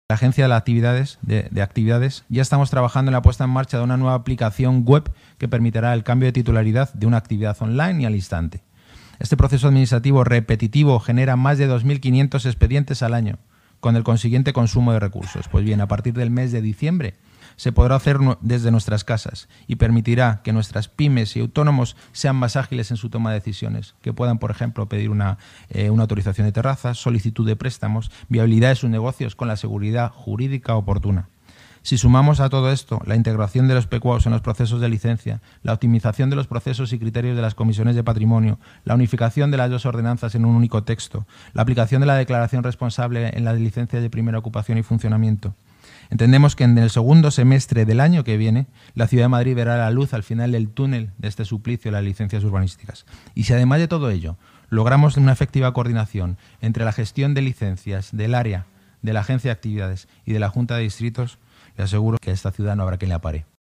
la Agencia de Actividades, ya estamos trabajando en la puesta en marcha de una nueva aplicación web que permitirá el cambio de titularidad de una actividad online y al instante. Este proceso administrativo repetitivo genera más de 2.500 expedientes al año, con el consiguiente consumo de recursos. Pues bien, a partir del mes de diciembre se podrá hacer desde nuestras casas y permitirá que nuestras pymes y autónomos sean más ágiles en su toma de decisiones, que puedan, por ejemplo, pedir una autorización de terrazas, solicitud de préstamos, viabilidad de sus negocios con la seguridad jurídica oportuna. Si sumamos a todo esto la integración de los PQAs en los procesos de licencia, la optimización de los procesos y criterios de las comisiones de patrimonio, la unificación de las dos ordenanzas en un único texto, la aplicación de la declaración responsable en las licencias de primera ocupación y funcionamiento, entendemos que en el segundo semestre del año que viene la Ciudad de Madrid verá la luz al final del túnel de este suplicio de las licencias urbanísticas. Y si además de todo ello logramos una efectiva coordinación entre la gestión de licencias del área, de la Agencia de Actividades y de la Junta de Distritos, le aseguro que a esta ciudad no habrá quien le apare.